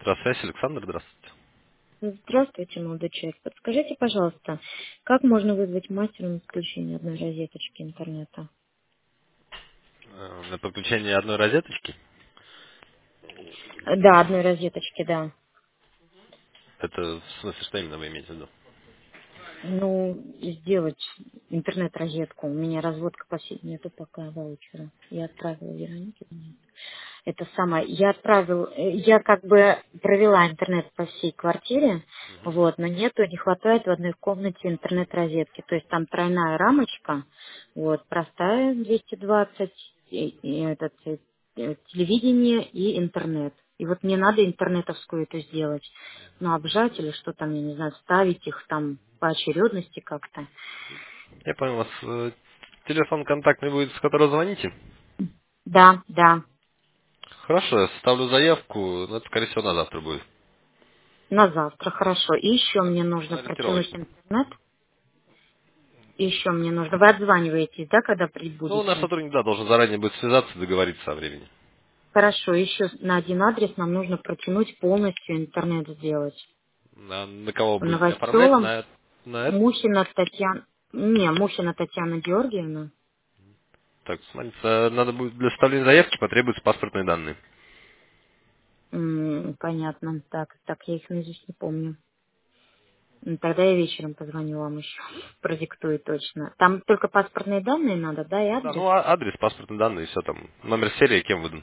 Здравствуйте, Александр, здравствуйте. Здравствуйте, молодой человек. Подскажите, пожалуйста, как можно вызвать мастера на подключение одной розеточки интернета? На подключение одной розеточки, Да, одной розеточки, да. это в смысле, что именно вы имеете в виду? Ну, сделать интернет-розетку. У меня разводка по сети нету пока ваучера. Я отправила Веронике. Это самое. Я как бы провела интернет по всей квартире, вот, но нету, не хватает в одной комнате интернет-розетки. То есть там тройная рамочка, вот, простая 220, телевидение и интернет. И вот мне надо интернетовскую это сделать. Ну, обжать или что там, я не знаю, ставить их там по очередности как-то. Я понял, у вас телефон контактный будет, с которого звоните? Да, да, Хорошо, я составлю заявку, но это, скорее всего, на завтра будет. на завтра, хорошо. И еще мне нужно На протянуть ориентировочно. интернет. И еще мне нужно. Вы отзваниваетесь, да, когда Ну, наш прибудете? сотрудник, да, должен заранее будет связаться, договориться о времени. Хорошо, еще на один адрес нам нужно протянуть полностью интернет сделать. На кого В будете оформлять? Новоселом На это? Мухина Татьяна... Не, Мухина Татьяна Георгиевна. Так, смотрите, надо будет для составления заявки потребуются паспортные данные. Понятно. Так, я их наизусть не помню. Тогда я вечером позвоню вам еще. Продиктую точно. Там только паспортные данные надо, да, и Да, адрес? ну, адрес, паспортные данные, все там. Номер серии, кем выдан.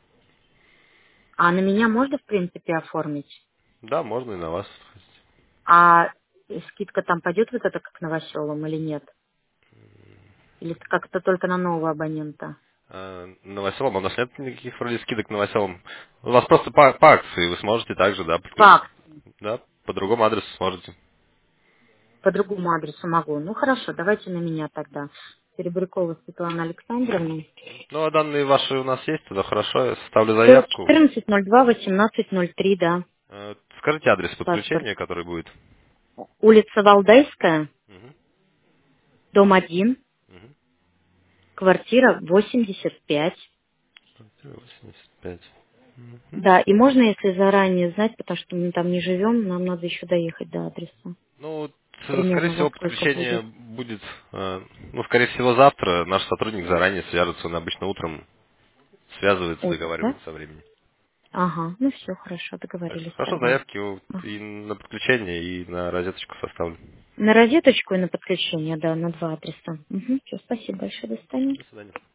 А на меня можно, в принципе, оформить? Да, можно и на вас. А скидка там пойдет вот это как новоселом или нет? Или это как-то только на нового абонента? Новоселом, а у нас нет никаких вроде скидок новоселом. У вас просто по акции вы сможете также, да, подключить. Как? Да, по другому адресу сможете. По другому адресу могу. Ну хорошо, давайте на меня тогда. Серебрякова Светлана Александровна. Ну, а данные ваши у нас есть, тогда хорошо, я составлю заявку. 14.02.18.03, да, Скажите адрес паспорт. подключения, который будет. Улица Валдайская, Мгм, дом 1, мгм. квартира 85. 85. Мгм. Да, и можно, если заранее знать, потому что мы там не живем, нам надо еще доехать до адреса. Ну, вот, скорее Примерно во всего, сколько подключение будет? будет, ну, скорее всего, завтра. Наш сотрудник заранее свяжется, он обычно утром связывается, Утром, да? договаривается со временем. Ага, ну все, хорошо, Так что договорились хорошо, тогда. заявки Ага. и на подключение, и на розеточку составлю. На розеточку и на подключение, да, на два адреса. Угу, все, спасибо большое, до свидания. До свидания.